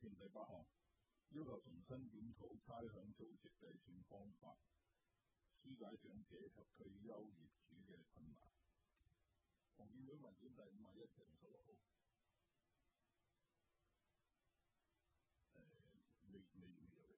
第8項，要求重新檢討差餉租值計算方法，紓解長者及退休業主嘅困難。房建會文件第51-56號。未有嘅，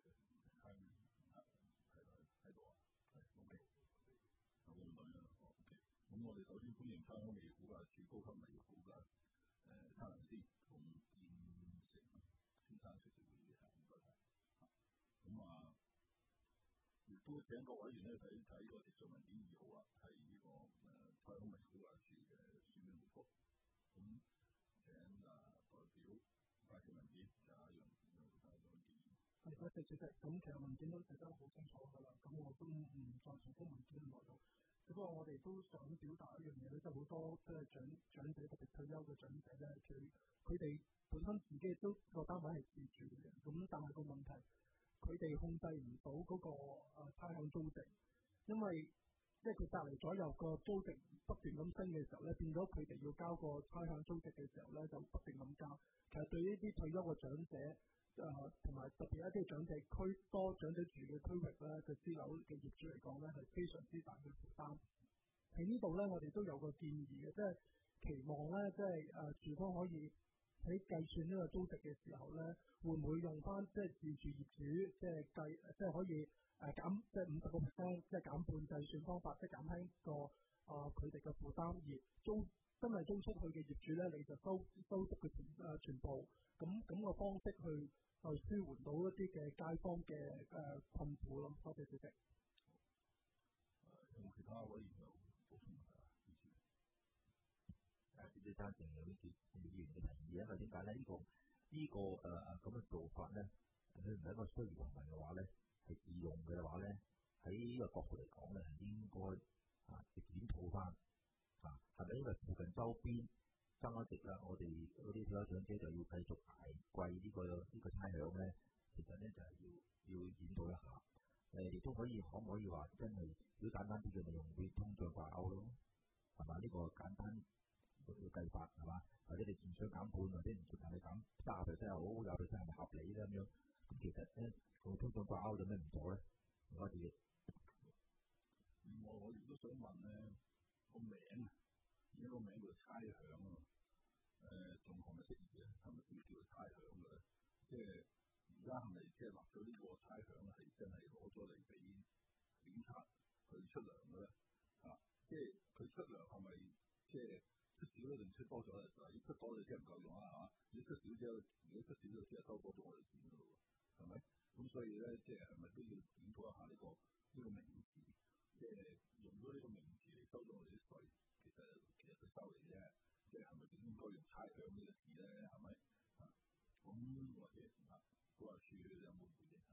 喺度啊，OK，有冇問題啊？OK，咁我哋首先歡迎差餉物業估價署高級物業估價測量師馮建成先生出席會議啊，唔該晒。咁亦都請各委員睇個直述文件2號啊，係呢個差餉物業估價署嘅書面回覆。咁請代表介紹文件就係楊建議。 多謝主席。咁其實文件都寫得好清楚㗎啦，咁我都唔再重複文件嘅內容。只不過我哋都想表達一樣嘢咧，就好多即係長者特別退休嘅長者咧，佢哋本身自己都個單位係自住嘅，咁但係個問題，佢哋控制唔到嗰個差餉租值，因為即係佢隔離左右個租值不斷咁升嘅時候咧，變咗佢哋要交個差餉租值嘅時候咧，就不斷咁交。其實對於啲退休嘅長者，同埋特別一啲長者住嘅區域咧嘅私樓嘅業主嚟講咧，係非常之大嘅負擔。喺呢度咧，我哋都有個建議嘅，即係期望咧，即係署方可以喺計算呢個租值嘅時候咧，會唔會用翻即係自住業主即係可以減即係50%，即係減半計算方法，即係減輕個佢哋嘅負擔，而真係租出去嘅業主咧，你就收足佢全部，咁個方式去舒緩到一啲嘅街坊嘅困苦咯。多謝主席。 有冇其他委員有補充問題啊？ 絕對贊成有呢啲議員嘅提議，因為點解咧？呢個咁嘅做法咧，佢唔係一個需要行為嘅話咧，係自用嘅話咧，喺呢個角度嚟講咧，係應該檢討翻係咪因為附近周邊增咗值啦，我哋嗰啲退休長者就要繼續捱貴呢個差餉咧？其實咧就係要檢討一下。亦都可唔可以話真係如果簡單啲嘅，咪用佢通脹掛鈎咯，係嘛？呢個簡單嘅計法係嘛？或者你唔想減半，或者唔想你減30%又好，20%係咪合理咧咁樣？咁其實咧個通脹掛鈎有咩唔妥咧？唔該主席。 我亦都想問咧個名啊，而家個名叫差餉啊，仲係咪適宜嘅？係咪叫差餉嘅咧？即係而家係咪即係立咗呢個差餉係真係攞咗嚟俾警察去出糧嘅咧？即係佢出糧係咪即係出少咗定出多咗咧？嗱，要出多就即係唔夠用啦，係嘛？如果出少咗即係收多咗我哋錢㗎咯喎，係咪？咁所以咧，即係係咪都要檢討一下呢個名詞？即係用咗呢個名詞嚟收咗我哋啲稅，其實佢收嚟啫，即係係咪應該用差餉呢個字咧？係咪？咁或者估價署有冇回應啊？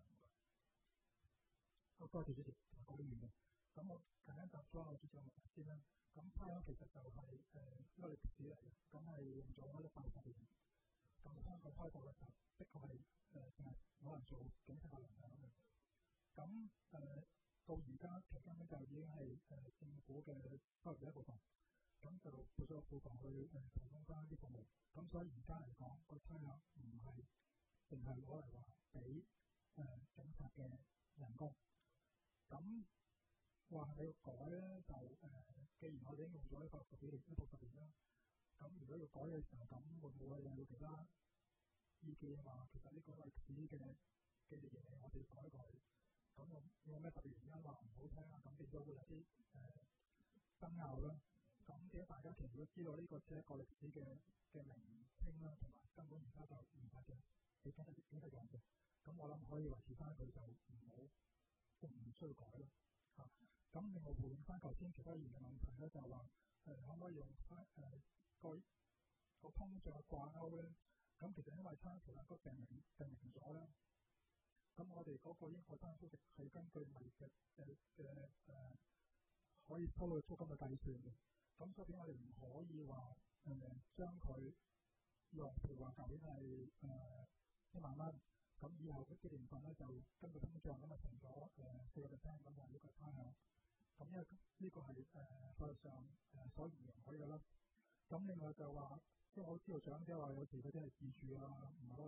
多謝主席同埋各位議員。咁我簡單答咗我主持嘅問題先啦。咁差餉其實就係一個歷史嚟嘅，咁係用咗180年。咁香港開埠嘅時候，的確係淨係冇人做警察嘅糧嘅咁樣。咁到而家期間咧就已經係政府嘅收入嘅一部分，咁就撥咗個庫房去提供翻啲服務。咁所以而家嚟講，個差餉唔係淨係攞嚟話俾警察嘅人工。咁話係咪要改咧？就既然我哋已經用咗160年啦，咁如果要改嘅時候，咁會唔會有其他意見話其實呢個歷史嘅嘢我哋要改一改？咁有咩特別原因話唔好聽啊？咁變咗會有啲爭拗啦。咁點解大家其實都知道呢個只係一個歷史嘅名稱啦，同埋根本而家就唔係嘅，你真係講嘅。咁我諗可以維持翻佢就唔需要改咯。咁另外回應翻頭先其他議員嘅問題咧，就係話可唔可以用個通脹掛鈎咧？咁其實因為差餉個定明咗咧。咁我哋嗰個應課差餉租值係根據物業嘅可以收到租金嘅計算嘅，咁所以我哋唔可以話將佢用譬如話舊年係1萬蚊，咁以後嗰啲年份咧就根據通脹咁啊成咗4%咁就呢個差餉。咁因為呢個係法律上所唔容許嘅啦。咁另外就話即係我知道長者話有時嗰啲係自住啊，唔係攞嚟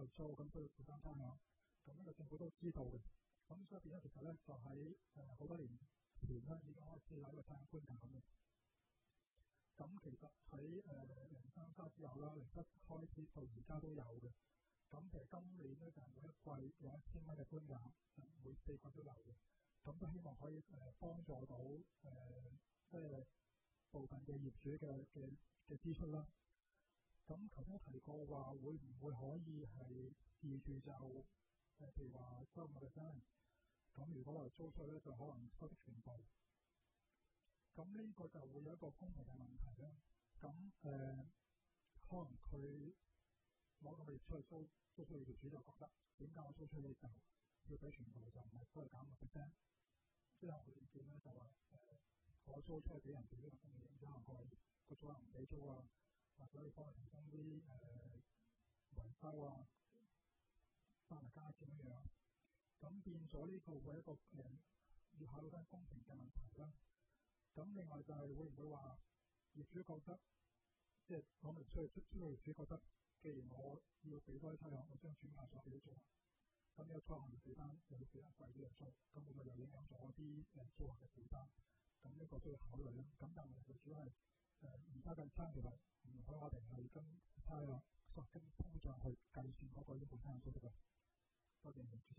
租，咁需要負擔差餉，咁呢個政府都知道嘅。咁所以變咗其實咧就喺好多年前咧已經開始有呢個差餉寬減咁嘅。咁其實喺03之後啦，07開始到而家都有嘅。咁其實今年咧就係每一季有1000蚊嘅寬減，每4個都有嘅。咁都希望可以幫助到即係部分嘅業主嘅支出啦。咁頭先提過話，會唔會可以係自住就譬如話75%，咁如果話租出咧就可能收得全部。咁呢個就會有一個公平嘅問題啦。咁可能佢攞到你出去租出去業主就覺得點解我租出去就要俾全部，就唔係都係減10%。之後佢意見咧就話我租出去俾人哋呢個風險，之後個租人唔俾租啊，或者你幫佢提供啲維修啊，翻嚟加錢咁樣。咁變咗呢個會一個要考慮翻公平嘅問題啦。咁另外就係會唔會話業主覺得，即係講明出去業主覺得，既然我要俾多啲差餉，我將轉嫁咗俾啲租客，咁呢個租客要俾翻又要俾人貴啲嘅租，咁會唔會又影響咗啲租客嘅負擔？咁呢個都要考慮啦。咁但係主要係而家嘅差餉唔許我哋係跟差餉跟通脹去計算嗰個呢個差餉租值嘅。多謝主席。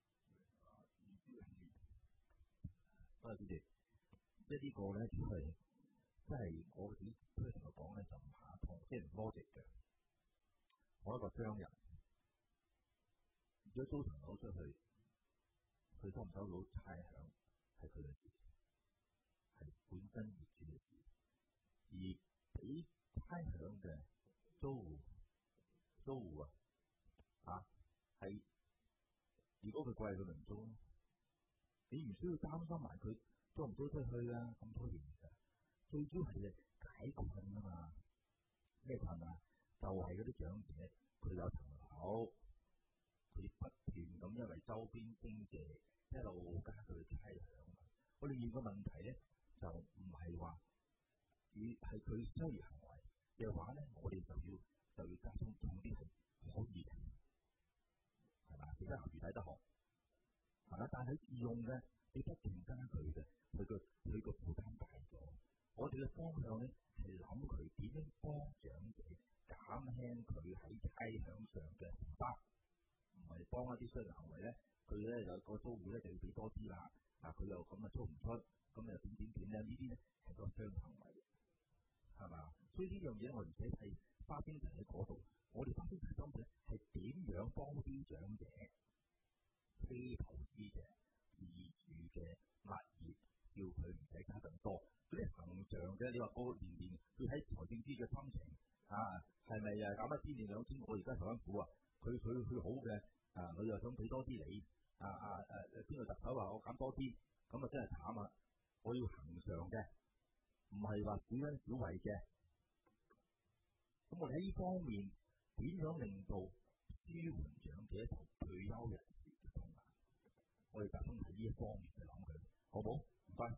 多謝主席。即係呢個咧，就係即係我哋推同佢講咧，就唔下通，即係唔logic嘅。我一個商人，如果租層樓出去，佢收唔收到差餉係佢嘅事，係本身業主嘅事。而俾差餉嘅租戶係如果佢貴佢咪唔租咯，你唔需要擔心埋佢租唔租出去啊，咁多年嘅，最主要係解困啊嘛。咩困啊？就係嗰啲長者，佢有層樓，佢不斷咁因為周邊經濟一路加佢嘅差餉。我哋現個問題咧，就唔係話係佢商業行為嘅話咧，我哋就要加重啲係可以嘅，係嘛？其他行業睇得學，係嘛？但係自用嘅，你不斷加佢嘅。佢個負擔大咗，我哋嘅方向咧係諗佢點樣幫長者減輕佢喺差餉上嘅負擔，唔係幫一啲商業行為咧。佢咧有個租戶咧就要俾多啲啦，佢又咁租唔出，咁又點咧？呢啲咧係個商業行為，係嘛？所以呢樣嘢我唔使睇花邊層喺嗰度，我哋花邊層當中係點樣幫啲長者、非投資者、自住嘅物業。叫佢唔使加咁多，嗰啲恒常嘅，你話嗰年要睇財政司嘅心情係咪減1,000、2,000？我而家台灣股佢好嘅佢又想俾多啲你邊個特首話我減多啲，咁真係慘啊！我要恒常嘅，唔係話小恩小惠嘅。咁我哋喺呢方面點樣令到舒緩長者同退休人士嘅困難？我哋集中喺呢一方面去諗佢，好冇？唔該。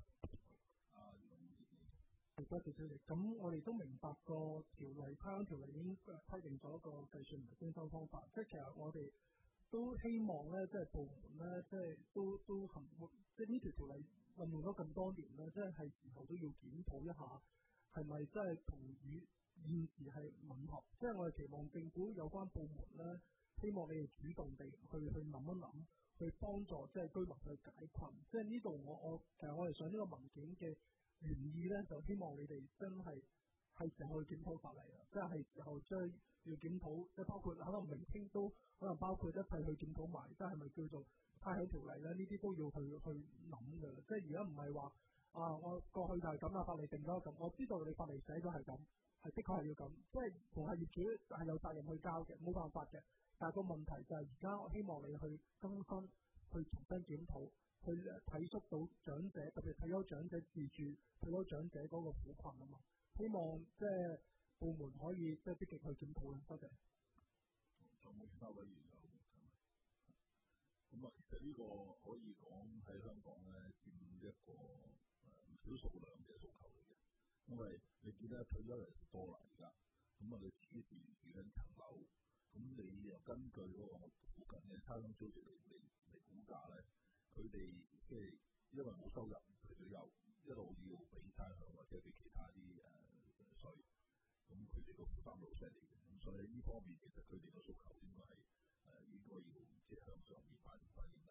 多謝主席。咁我哋都明白個差餉條例已經規定咗個計算同徵收方法，即係其實我哋都希望咧，即係部門咧，即係都即係呢條條例運用咗咁多年咧，即係時候都要檢討一下，係咪真係同現時係吻合？即係我哋期望政府有關部門咧，希望你哋主動地去諗一諗。去幫助即係居民去解困，即係呢度其實我哋上呢個文件嘅原意咧，就希望你哋真係時候去檢討法例啦，即係時候將要檢討，即係包括可能明天都可能包括一齊去檢討埋，即係咪叫做差餉條例咧？呢啲都要去諗㗎啦。即係而家唔係話我過去就係咁啦，法例定咗咁，我知道你法例寫咗係咁，係的確係要咁，即係同係業主係有責任去交嘅，冇辦法嘅。但係個問題就係而家我希望你去更新，去重新檢討，去體恤到長者，特別退休長者自住、退休長者嗰個苦困啊嘛。希望即係部門可以即係積極去檢討啦。多謝。 仲有冇其他委員有問題？咁其實呢個可以講喺香港咧佔一個唔少數量嘅訴求嚟嘅，因為你見得退休人士多啦而家，咁你住緊層樓。 咁你又根據嗰個附近嘅差餉租值嚟估價咧，佢哋即係因為冇收入，佢哋又一路要俾差餉或者俾其他啲稅，咁佢哋個負擔好犀利嘅。咁所以呢方面其實佢哋個訴求應該係應該要即係向上面反映下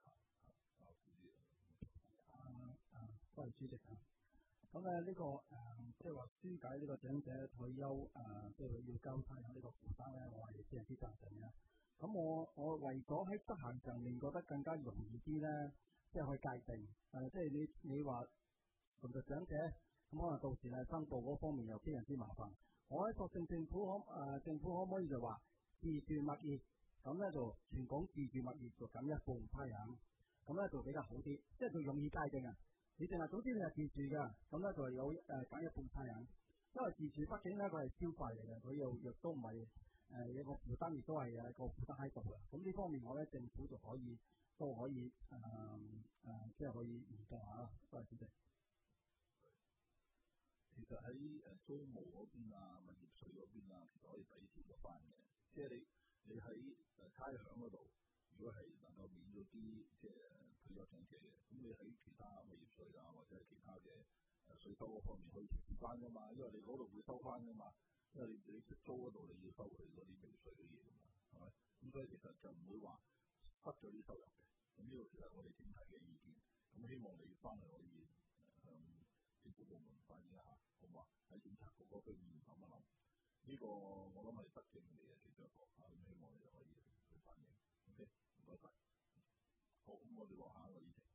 多謝主席啊。咁呢個即係話紓解呢個長者退休即係要交差餉呢個負擔咧，我係非常之贊成嘅。咁我為咗喺執行上面覺得更加容易啲咧，即係去界定即係你話同個長者咁可能到時係申報嗰方面又非常之麻煩。我喺索性政府可唔可以就話自住物業咁咧就全港自住物業就減一半差餉，咁咧就比較好啲，即係佢容易界定啊。你淨係總之你係自住㗎，咁咧就有減一半差餉，因為自住畢竟咧佢係消費嚟嘅，佢又都唔係有個負擔，亦都係個負擔喺度嘅。咁呢方面我咧政府就可以即係可以研究下啦。多謝主席。 其實喺租務嗰邊物業稅嗰邊其實可以抵消咗翻嘅。即係你喺差餉嗰度，如果係能夠免咗啲即係退休長者嘅，咁你喺其他物業稅或者係其他嘅稅收嗰方面可以調節翻噶嘛，因為你嗰度會收翻噶嘛，因為你出租嗰度你要收佢嗰啲未稅嘅嘢噶嘛，係咪？咁所以其實就唔會話失咗啲收入嘅。咁呢個其實我哋整體嘅意見，咁希望你翻嚟可以向政府部門反映一下，好嘛？喺政策局嗰方面諗一諗，呢個我諗係德政嚟嘅其中一個咁希望你就可以去反映。OK，唔該晒。好，咁我哋落下一個議題。